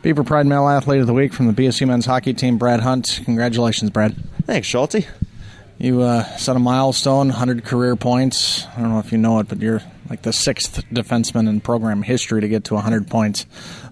Beaver Pride Male Athlete of the Week from the BSU men's hockey team, Brad Hunt. Congratulations, Brad. Thanks, Schulte. You set a milestone, 100 career points. I don't know if you know it, but you're like the sixth defenseman in program history to get to 100 points.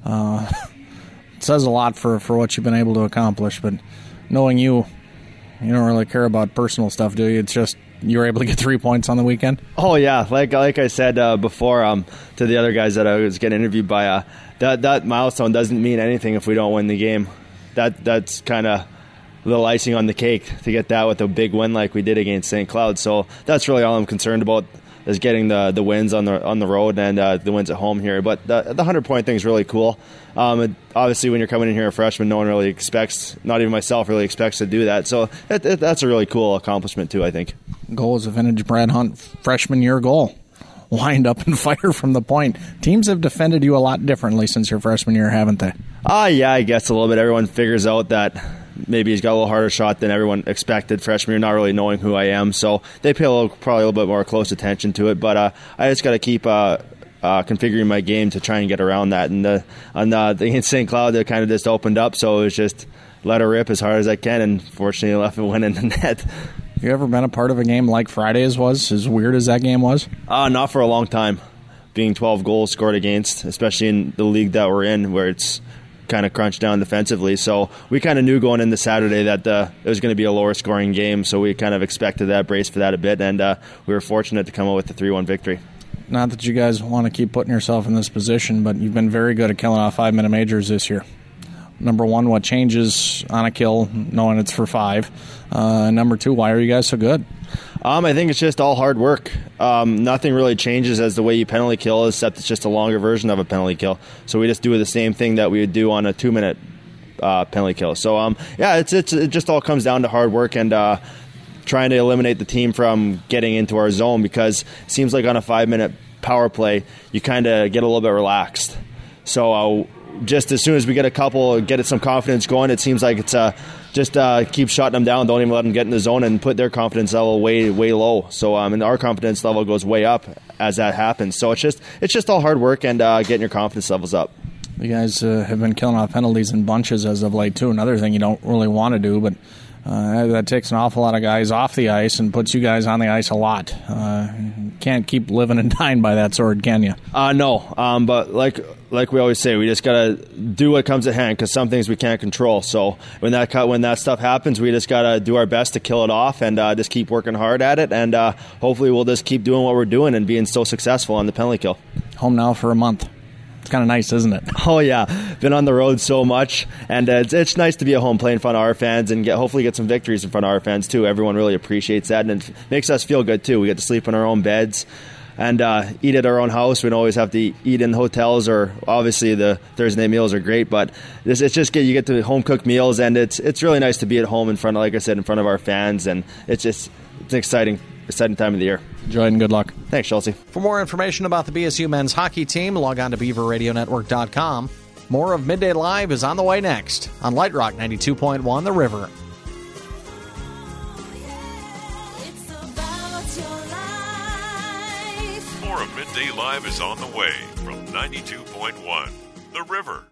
It says a lot for what you've been able to accomplish, but knowing you don't really care about personal stuff, do you? It's just you were able to get 3 points on the weekend? Oh, yeah. Like I said before to the other guys that I was getting interviewed by, that milestone doesn't mean anything if we don't win the game. That's kind of a little icing on the cake to get that with a big win like we did against St. Cloud. So that's really all I'm concerned about, is getting the wins on the road and the wins at home here. But the 100-point thing is really cool. Obviously, when you're coming in here a freshman, no one really expects, not even myself really expects to do that. So that's a really cool accomplishment too, I think. Goal is a vintage Brad Hunt freshman year goal. Wind up and fire from the point. Teams have defended you a lot differently since your freshman year, haven't they? Yeah, I guess a little bit. Everyone figures out that maybe he's got a little harder shot than everyone expected freshman year, not really knowing who I am. So they pay probably a little bit more close attention to it. But I just got to keep configuring my game to try and get around that. And against St. Cloud, it kind of just opened up. So it was just let her rip as hard as I can. And fortunately, I left it win in the net. You ever been a part of a game like Friday's was, as weird as that game was? Not for a long time. Being 12 goals scored against, especially in the league that we're in, where it's kind of crunched down defensively. So we kind of knew going into Saturday that it was going to be a lower scoring game, so we kind of expected that, braced for that a bit, and we were fortunate to come out with the 3-1 victory. Not that you guys want to keep putting yourself in this position, but you've been very good at killing off 5-minute majors this year. Number one, what changes on a kill, knowing it's for 5? Number two, why are you guys so good? I think it's just all hard work. Nothing really changes as the way you penalty kill, except it's just a longer version of a penalty kill. So we just do the same thing that we would do on a 2-minute penalty kill. So, it just all comes down to hard work and trying to eliminate the team from getting into our zone, because it seems like on a 5-minute power play, you kind of get a little bit relaxed. So just as soon as we get a couple, get some confidence going, it seems like it's just keep shutting them down, don't even let them get in the zone, and put their confidence level way low. So and our confidence level goes way up as that happens. So it's just all hard work and getting your confidence levels up. You guys have been killing off penalties in bunches as of late too. Another thing you don't really want to do, but that takes an awful lot of guys off the ice and puts you guys on the ice a lot. Can't keep living and dying by that sword, can you? No. But like we always say, we just gotta do what comes at hand, because some things we can't control. So when that stuff happens, we just gotta do our best to kill it off and just keep working hard at it. And hopefully we'll just keep doing what we're doing and being so successful on the penalty kill. Home now for a month. It's kind of nice, isn't it? Oh, yeah. Been on the road so much, and it's nice to be at home playing in front of our fans and hopefully get some victories in front of our fans, too. Everyone really appreciates that, and it makes us feel good, too. We get to sleep in our own beds and eat at our own house. We don't always have to eat in hotels, or obviously the Thursday meals are great, but it's just you get to home-cooked meals, and it's really nice to be at home in front of, like I said, in front of our fans, and it's an exciting time of the year. Enjoy it and good luck. Thanks, Chelsea. For more information about the BSU men's hockey team, log on to BeaverRadioNetwork.com. More of Midday Live is on the way next on Light Rock 92.1 The River. More of Midday Live is on the way from 92.1 The River.